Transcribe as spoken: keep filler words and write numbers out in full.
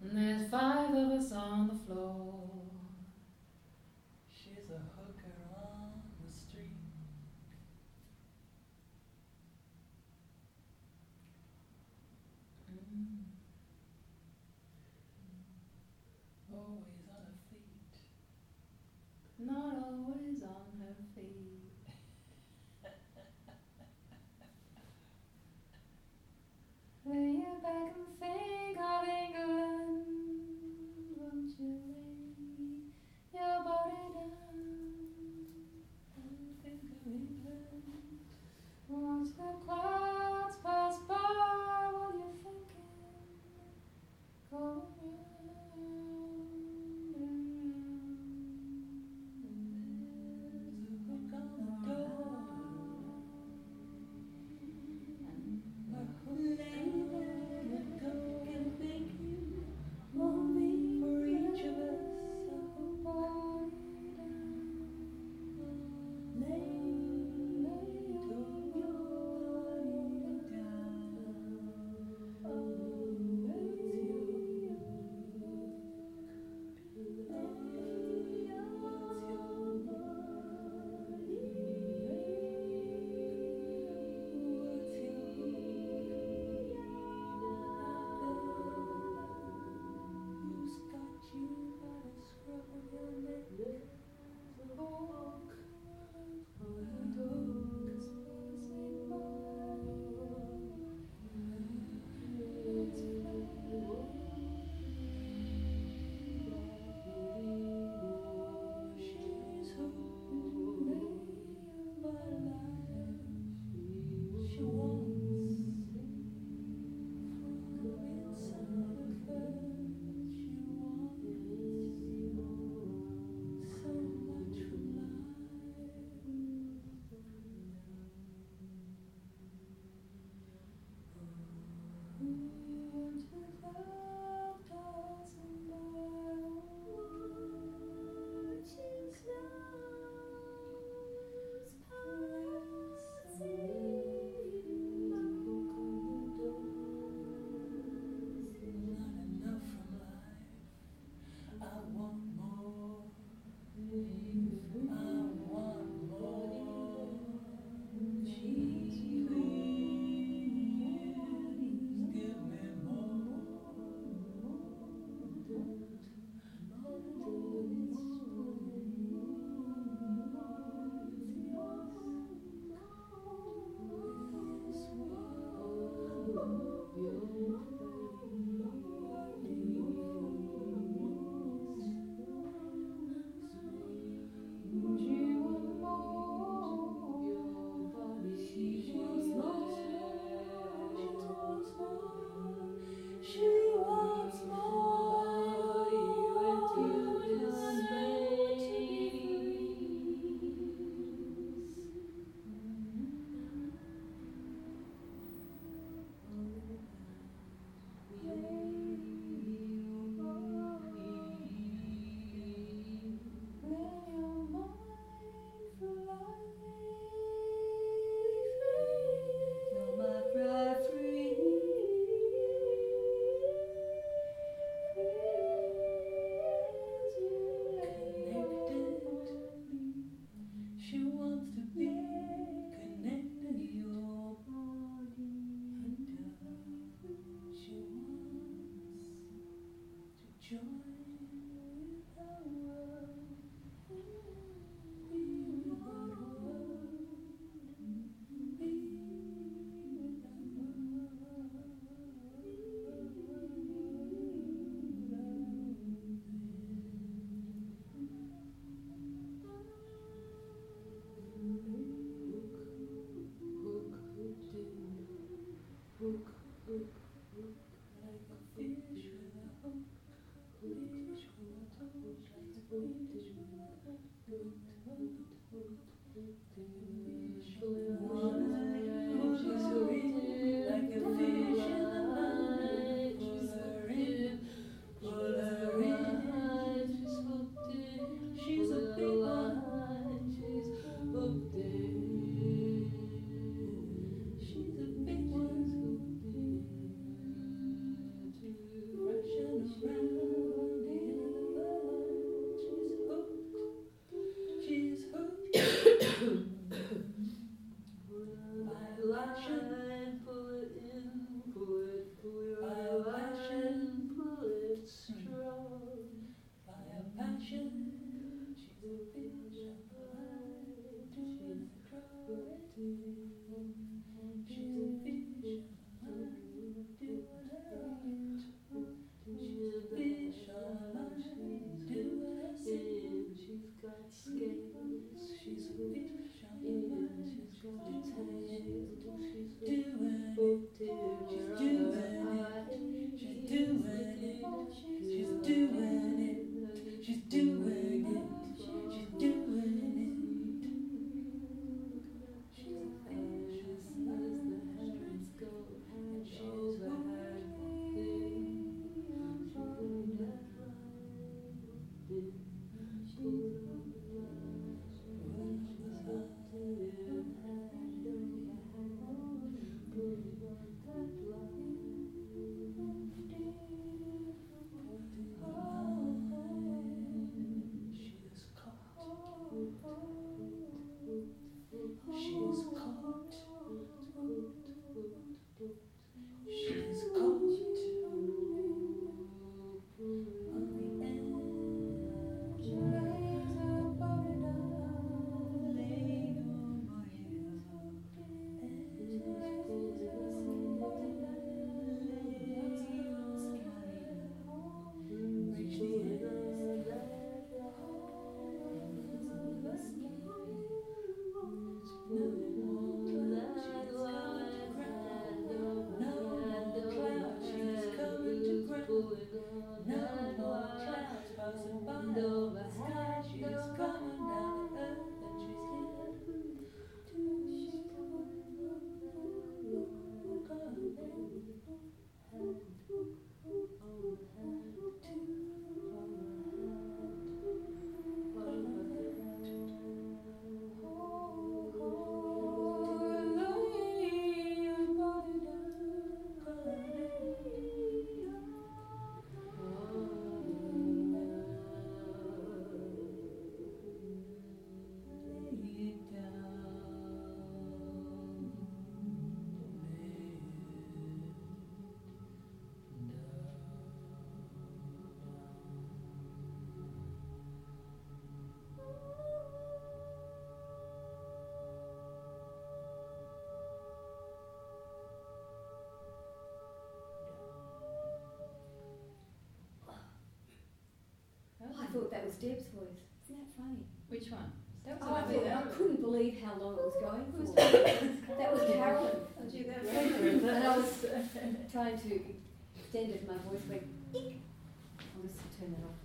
And there's five of us on the floor. She's a hooker on the street. Mm. Always on her feet. Not always on her feet. Lay your back and think of England. Won't you lay your body down and think of England? Watch the clouds pass by while you're thinking. Go around and round. There's a hook on the door. A hook and a hook and thinking. Only for each of us. A hook body down. Lay, lay your body down. Oh, it's your who's got you by the scruff of your neck? Hook, hook's passing by. It's she's hooked by life. She wants from inside her. She wants so much from life. Want to cloud passing by, watching clouds passing. Not enough from life. I want more. I want more. Please give me more. She wants more. You and you You're my bride free. Connected. She wants to be connected. Your body down. She wants to join with the world. Be with the world. Be with the Hook, hook, hook, like a fish with a hook. She's doing it. She's doing it. She's doing it. She's vicious as the heavens go, and she's overheard She's caught. She's caught on the edge. Laying on my head. Laying on my reach the end. No more clouds passing by over the sky. She's coming down to earth and she's here. She's I thought that was Deb's voice. Isn't that funny? Which one? That was Oh, I, lovely. thought, I That couldn't believe how long it was going Who's for. that? That was Carolyn. Oh, gee, that And I was trying to extend it, my voice went, eek. I'll just turn that off.